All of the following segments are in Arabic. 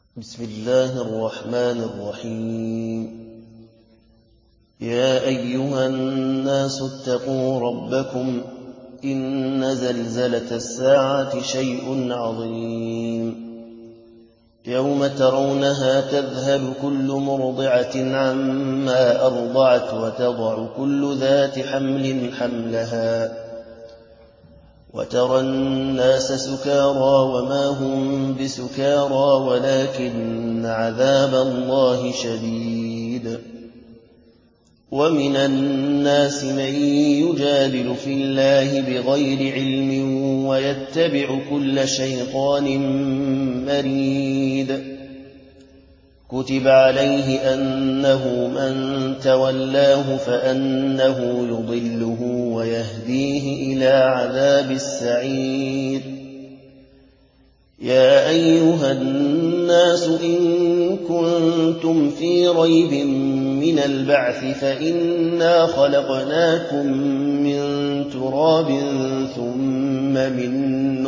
بسم الله الرحمن الرحيم. يا أيها الناس اتقوا ربكم إن زلزلة الساعة شيء عظيم يوم ترونها تذهل كل مرضعة عما أرضعت وتضع كل ذات حمل حملها وترى الناس سكارى وما هم بسكارى ولكن عذاب الله شديد. ومن الناس من يجادل في الله بغير علم ويتبع كل شيطان مريد. كتب عليه أنه من تولاه فأنه يضله ويهديه إلى عذاب السعير. يا أيها الناس إن كنتم في ريب من البعث فإنا خلقناكم من تراب ثم من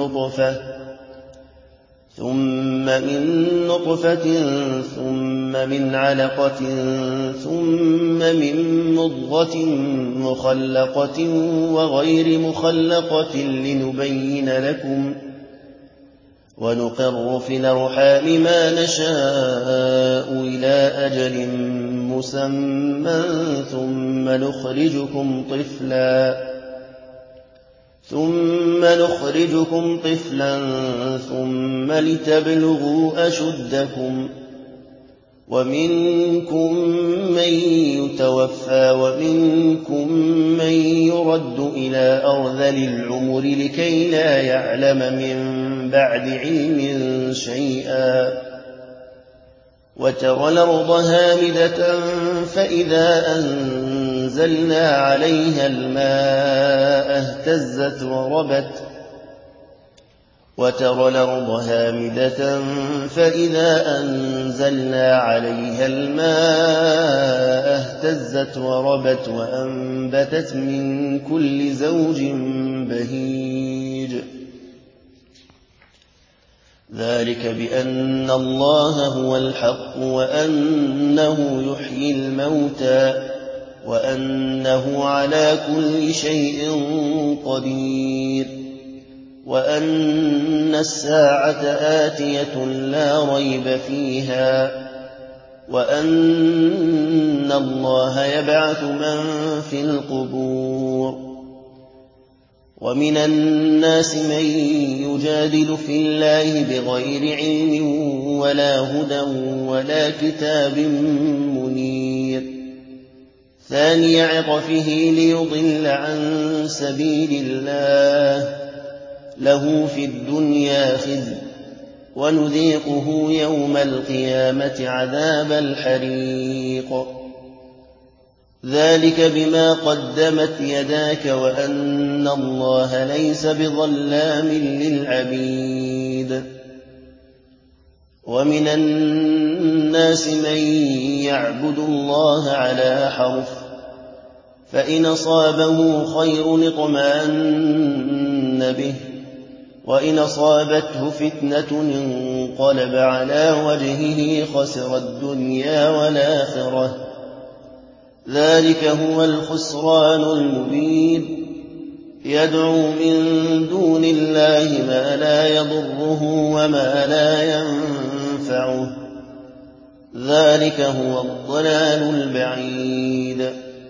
نطفة ثم من علقة ثم من مضغة مخلقة وغير مخلقة لنبين لكم ونقر في الأرحام ما نشاء إلى أجل مسمى ثم نخرجكم طفلا ثم لتبلغوا أشدكم ومنكم من يتوفى ومنكم من يرد إلى أرذل العمر لكي لا يعلم من بعد علم شيئا. وترى الأرض هامدة فإذا أنزلنا عليها الماء اهتزت وربت وأنبتت من كل زوج بهيج. ذلك بأن الله هو الحق وأنه يحيي الموتى وأنه على كل شيء قدير وأن الساعة آتية لا ريب فيها وأن الله يبعث من في القبور. ومن الناس من يجادل في الله بغير علم ولا هدى ولا كتاب منير. ثاني عطفه ليضل عن سبيل الله له في الدنيا خزي ونذيقه يوم القيامة عذاب الحريق. ذلك بما قدمت يداك وأن الله ليس بظلام للعبيد. ومن الناس من يعبد الله على حرف فإن أصابه خير اطمأن به وإن أصابته فتنة انقلب على وجهه خسر الدنيا والآخرة. ذلك هو الخسران المبين. يدعو من دون الله ما لا يضره وما لا ينفعه. ذلك هو الضلال البعيد.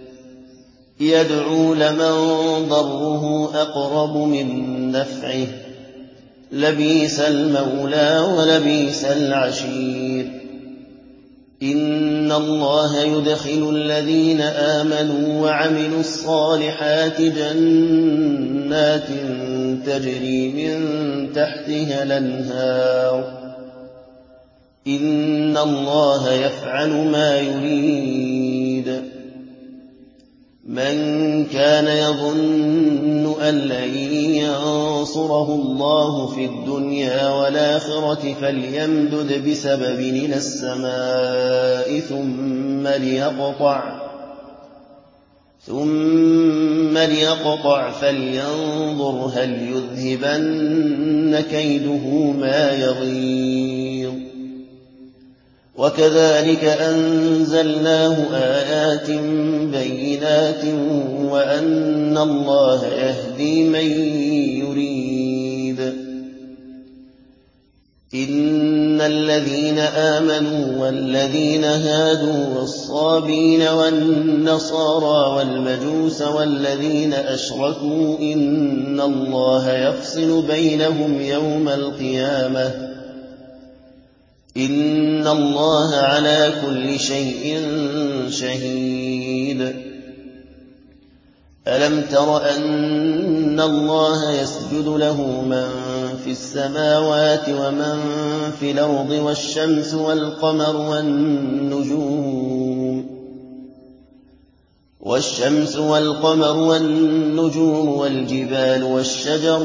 يدعو لمن ضره أقرب من نفعه لبئس المولى ولبئس العشير. إن الله يدخل الذين آمنوا وعملوا الصالحات جنات تجري من تحتها الأنهار. إن الله يفعل ما يريد. من كان يظن أن لن ينصره الله في الدنيا والآخرة فليمدد بسبب إلى السماء ثم ليقطع فلينظر هل يذهبن كيده ما يغيظ. وكذلك أنزلناه آيات بينات وأن الله يهدي من يريد. إن الذين آمنوا والذين هادوا والصابين والنصارى والمجوس والذين أشركوا إن الله يفصل بينهم يوم القيامة إن الله على كل شيء شهيد. ألم تر أن الله يسجد له من في السماوات ومن في الأرض والشمس والقمر والنجوم والجبال والشجر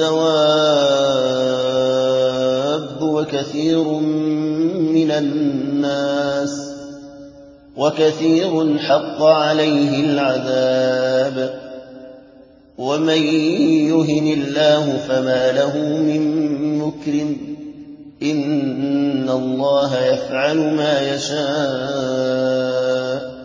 والدواب وكثير حق عليه العذاب ومن يهن الله فما له من مكرم إن الله يفعل ما يشاء.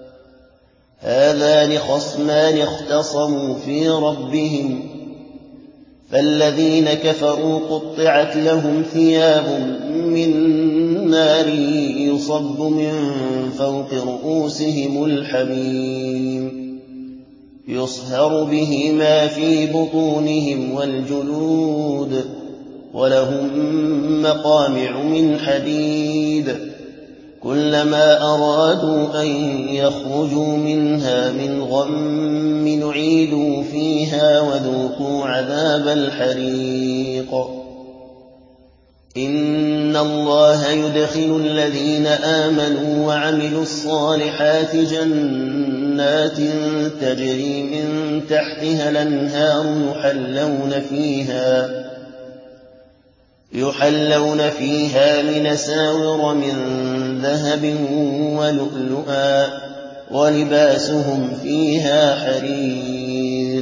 هذان خصمان اختصموا في ربهم فالذين كفروا قطعت لهم ثياب من نار يصب من فوق رؤوسهم الحميم يصهر به ما في بطونهم والجلود ولهم مقامع من حديد كلما أرادوا أن يخرجوا منها من غم نعيدوا فيها وذوقوا عذاب الحريق. إن الله يدخل الذين آمنوا وعملوا الصالحات جنات تجري من تحتها الأنهار يحلون فيها من أساور من ذهب ولؤلؤا ولباسهم فيها حرير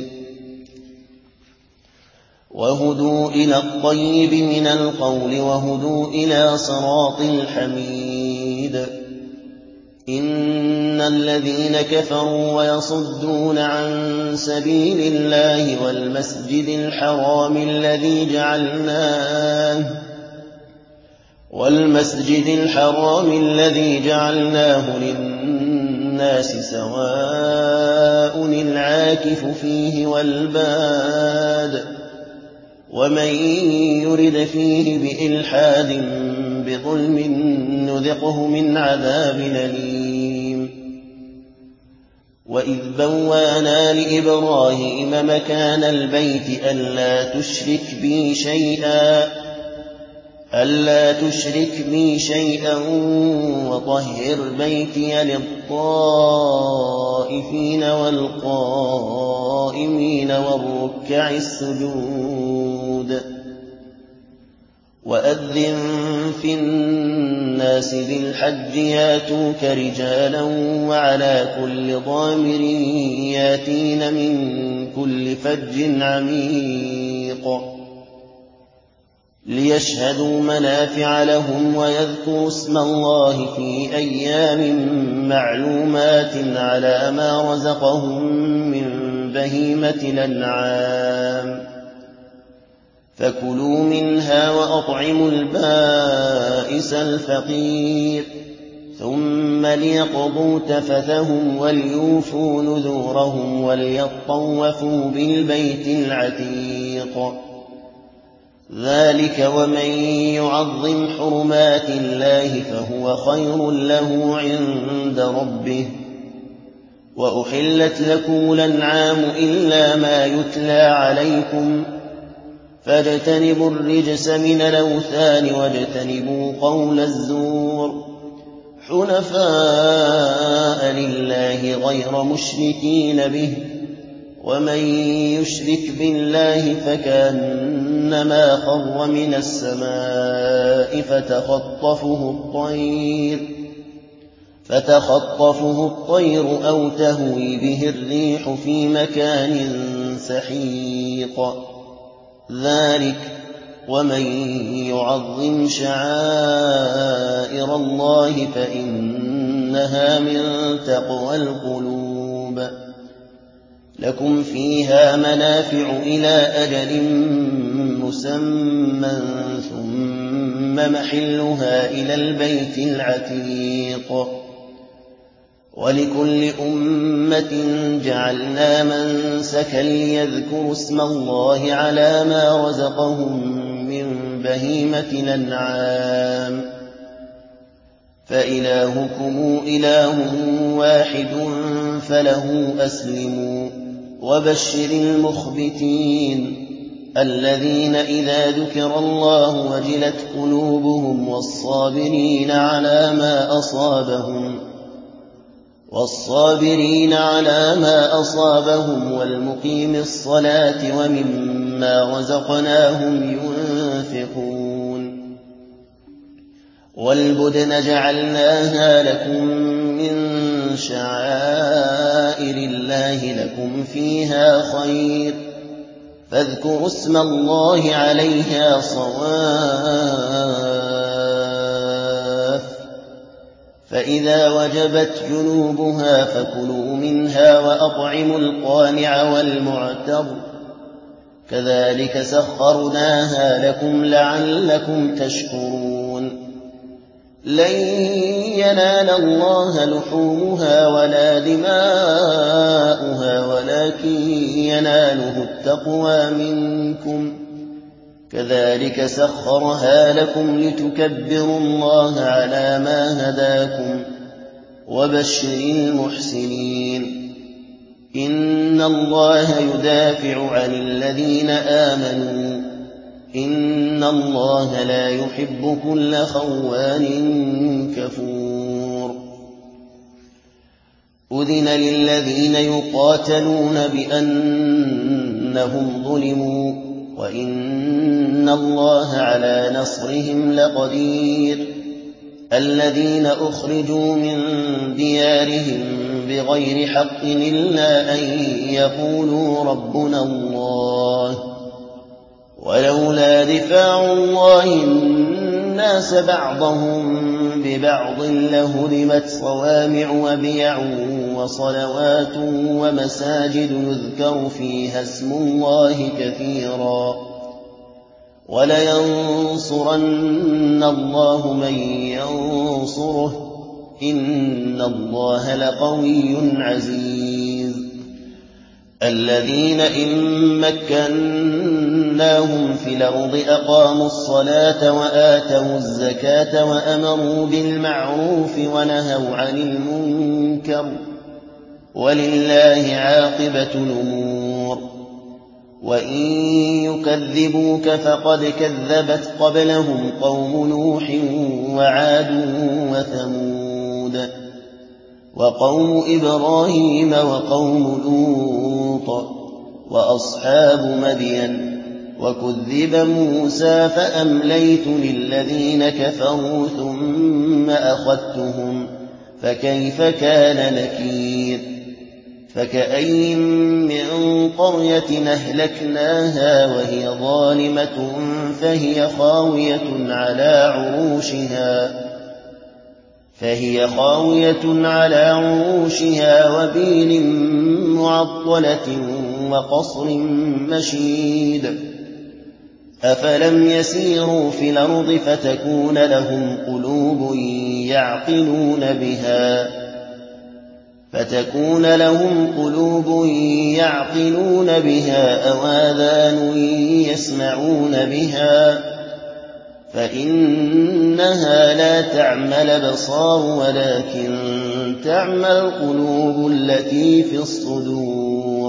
وهدوا إلى الطيب من القول وهدوا إلى صراط الحميد. إن الذين كفروا ويصدون عن سبيل الله والمسجد الحرام الذي جعلناه للناس سواء العاكف فيه والباد ومن يرد فيه بإلحاد بظلم نذقه من عذاب أليم. وإذ بوانا لإبراهيم مكان البيت ألا تشرك بي شيئا وطهر بيتي للطائفين والقائمين والركع السجود. وأذن في الناس بالحج ياتوك رجالا وعلى كل ضامر ياتين من كل فج عميق ليشهدوا منافع لهم ويذكروا اسم الله في أيام معلومات على ما رزقهم من بهيمة الأنعام فكلوا منها وأطعموا البائس الفقير ثم ليقضوا تفثهم وليوفوا نذورهم وليطوفوا بالبيت العتيق. ذلك ومن يعظم حرمات الله فهو خير له عند ربه. وأحلت لكم الأنعام إلا ما يتلى عليكم فاجتنبوا الرجس من الأوثان واجتنبوا قول الزور حنفاء لله غير مشركين به ومن يشرك بالله فكأنما خر من السماء فتخطفه الطير أو تهوي به الريح في مكان سحيق. ذلك ومن يعظم شعائر ذكر الله فإنها من تقوى القلوب. لكم فيها منافع إلى أجل مسمى ثم محلها إلى البيت العتيق. ولكل أمة جعلنا منسكا ليذكروا اسم الله على ما رزقهم من بهيمة الأنعام فإلهكم إله واحد فله أسلموا. وبشر المخبتين الذين إذا ذكر الله وجلت قلوبهم والصابرين على ما أصابهم والمقيم الصلاة ومما رزقناهم ينفقون. والبدن جعلناها لكم من شعائر الله لكم فيها خير فاذكروا اسم الله عليها صواف. فإذا وجبت جنوبها فكلوا منها وأطعموا القانع والمعتر كذلك سخرناها لكم لعلكم تشكرون. لن ينال الله لحومها ولا دماؤها ولكن يناله التقوى منكم كذلك سخرها لكم لتكبروا الله على ما هداكم. وبشر المحسنين إن الله يدافع عن الذين آمنوا إن الله لا يحب كل خوان كفور. أذن للذين يقاتلون بأنهم ظلموا وإن الله على نصرهم لقدير. الذين أخرجوا من ديارهم بغير حق إلا أن يقولوا ربنا الله ولولا دفاع الله الناس بعضهم ببعض لهدمت صوامع وبيع وصلوات ومساجد يذكر فيها اسم الله كثيرا ولينصرن الله من ينصره إن الله لقوي عزيز. الذين إن مكناهم في الأرض أقاموا الصلاة وآتوا الزكاة وأمروا بالمعروف ونهوا عن المنكر ولله عاقبة الأمور. وإن يكذبوك فقد كذبت قبلهم قوم نوح وعاد وثمود وقوم إبراهيم وقوم لوط وأصحاب مدين وكذب موسى فأمليت للذين كفروا ثم أخذتهم فكيف كان نكير. فكأين من قرية أهلكناها وهي ظالمة فهي خاوية على عروشها وبير معطلة وقصر مشيد. أفلم يسيروا في الأرض فتكون لهم قلوب يعقلون بها أو آذان يسمعون بها فإنها لا تعمى الأبصار ولكن تعمى القلوب التي في الصدور.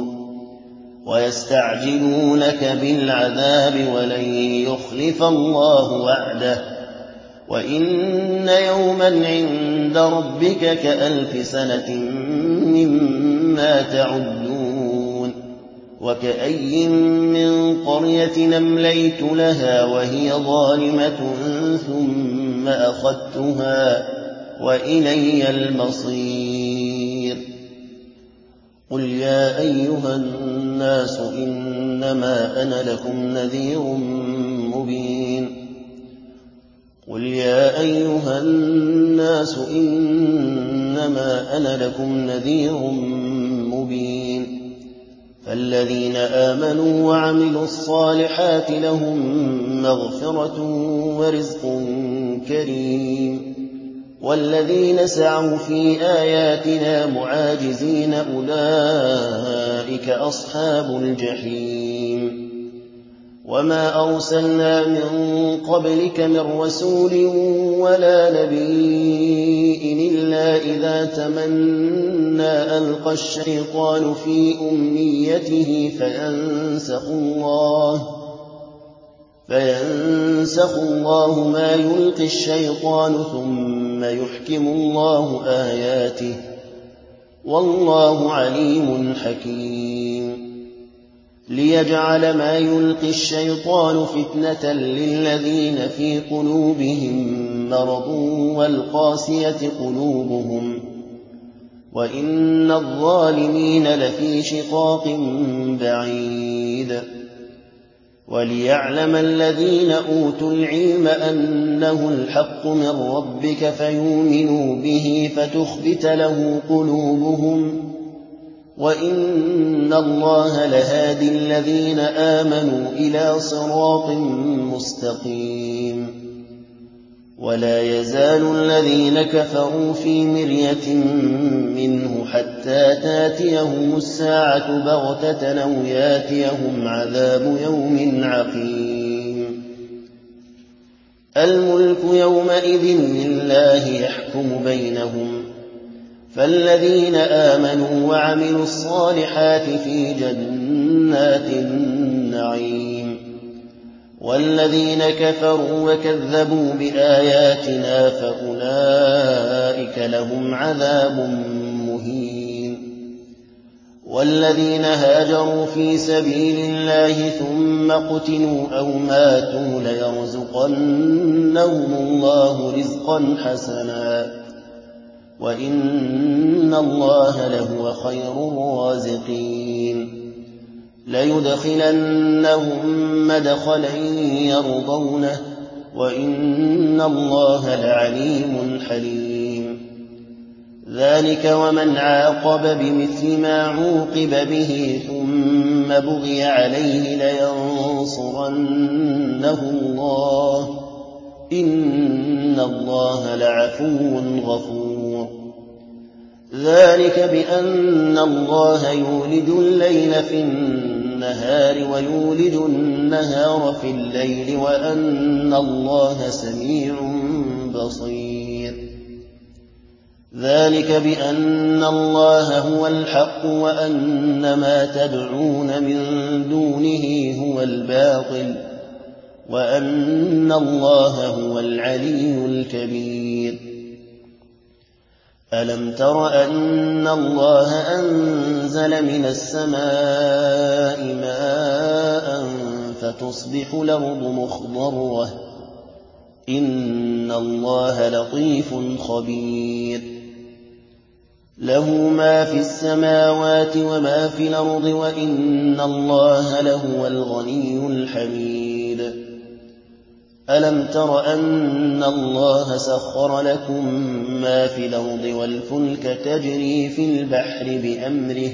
ويستعجلونك بالعذاب ولن يخلف الله وعده وإن يوما عند ربك كألف سنة مما تعدون. وكأي من قرية أمليت لها وهي ظالمة ثم أخذتها وإلي المصير. قل يا أيها الناس إنما أنا لكم نذير مبين. قل يا أيها الناس إنما أنا لكم نذير مبين فالذين آمنوا وعملوا الصالحات لهم مغفرة ورزق كريم والذين سعوا في آياتنا معاجزين أولئك أصحاب الجحيم وما أرسلنا من قبلك من رسول ولا نبي إلا إذا تمنى ألقى الشيطان في أمنيته فينسخ الله ما يلقي الشيطان ثم يحكم الله آياته والله عليم حكيم ليجعل ما يلقي الشيطان فتنة للذين في قلوبهم مرض والقاسية قلوبهم وإن الظالمين لفي شقاق بعيد وليعلم الذين أوتوا العلم أنه الحق من ربك فيؤمنوا به فتخبت له قلوبهم وإن الله لهادي الذين آمنوا إلى صراط مستقيم ولا يزال الذين كفروا في مرية منه حتى تاتيهم الساعة بغتة أو ياتيهم عذاب يوم عقيم الملك يومئذ لله يحكم بينهم فالذين آمنوا وعملوا الصالحات في جنات النعيم والذين كفروا وكذبوا بآياتنا فأولئك لهم عذاب مهين والذين هاجروا في سبيل الله ثم قتلوا أو ماتوا ليرزقنهم الله رزقا حسنا وإن الله لهو خير الرازقين ليدخلنهم مدخلا يرضونه وإن الله لعليم حليم ذلك ومن عاقب بمثل ما عوقب به ثم بغي عليه لينصرنه الله إن الله لعفو غفور ذلك بأن الله يولج الليل في النهار ويولج النهار في الليل وأن الله سميع بصير ذلك بأن الله هو الحق وأن ما تدعون من دونه هو الباطل وأن الله هو العلي الكبير ألم تر أن الله أنزل من السماء ماء فتصبح الأرض مخضرة إن الله لطيف خبير له ما في السماوات وما في الأرض وإن الله لهو الغني الحميد ألم تر أن الله سخر لكم ما في الأرض والفلك تجري في البحر بأمره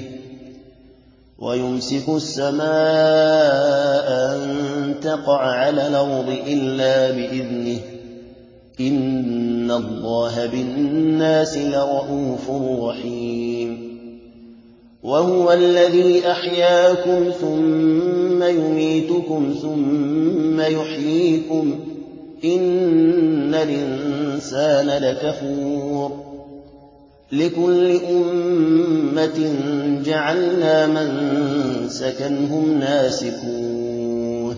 ويمسك السماء أن تقع على الأرض إلا بإذنه إن الله بالناس لرءوف رحيم وهو الذي أحياكم ثم يميتكم ثم يحييكم إن الإنسان لكفور لكل أمة جعلنا منسكا هم ناسكوه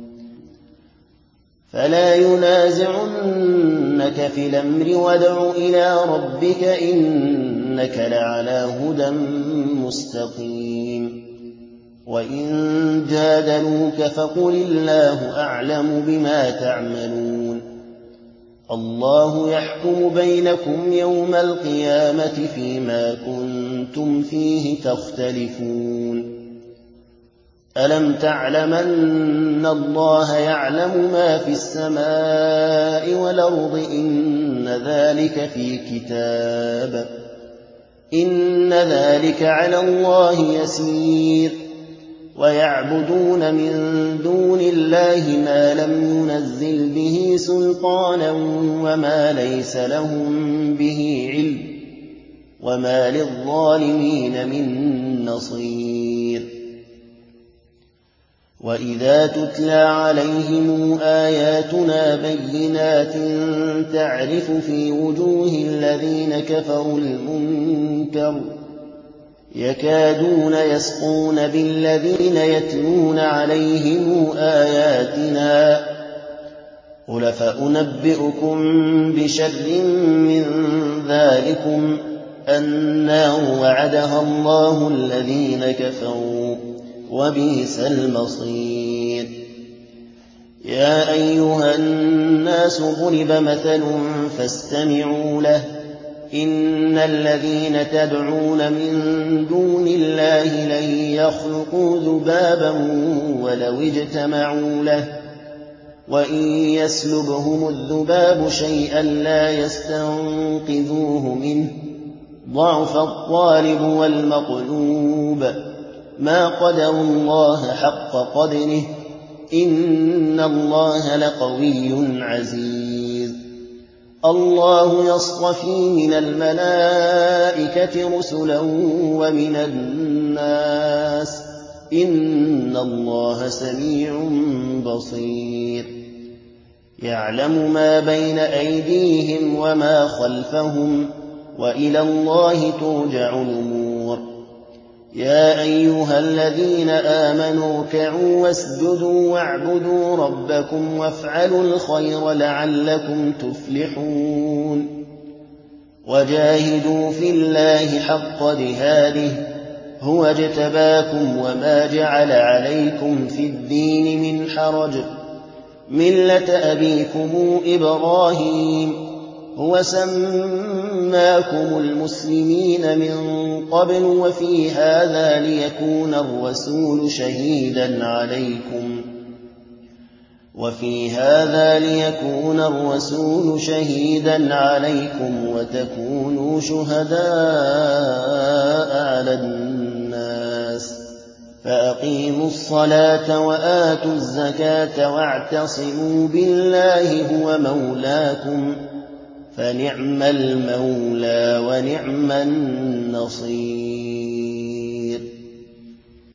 فلا ينازعنك في الأمر وادع إلى ربك إنك لعلى هدى مستقيم وإن جادلوك فقل الله أعلم بما تعملون الله يحكم بينكم يوم القيامة فيما كنتم فيه تختلفون ألم تعلم أن الله يعلم ما في السماء والأرض إن ذلك على الله يسير ويعبدون من دون الله ما لم ينزل به سلطانا وما ليس لهم به علم وما للظالمين من نصير وإذا تتلى عليهم آياتنا بينات تعرف في وجوه الذين كفروا المنكر يكادون يسقون بالذين يتلون عليهم آياتنا قل فأنبئكم بشر من ذلكم النار وعدها الله الذين كفروا وبئس المصير يا أيها الناس ضرب مثل فاستمعوا له إن الذين تدعون من دون الله لن يخلقوا ذبابا ولو اجتمعوا له وإن يسلبهم الذباب شيئا لا يستنقذوه منه ضعف الطالب والمطلوب ما قدروا الله حق قدره إن الله لقوي عزيز الله يصطفي من الملائكة رسلا ومن الناس إن الله سميع بصير يعلم ما بين أيديهم وما خلفهم وإلى الله ترجع الأمور يا أيها الذين آمنوا اركعوا واسجدوا واعبدوا ربكم وافعلوا الخير لعلكم تفلحون وجاهدوا في الله حق جهاده هو اجتباكم وما جعل عليكم في الدين من حرج ملة أبيكم إبراهيم هو سماكم المسلمين من قبل وفي هذا ليكون الرسول شهيدا عليكم وتكونوا شهداء على الناس فأقيموا الصلاة وآتوا الزكاة واعتصموا بالله هو مولاكم فنعم المولى ونعم النصير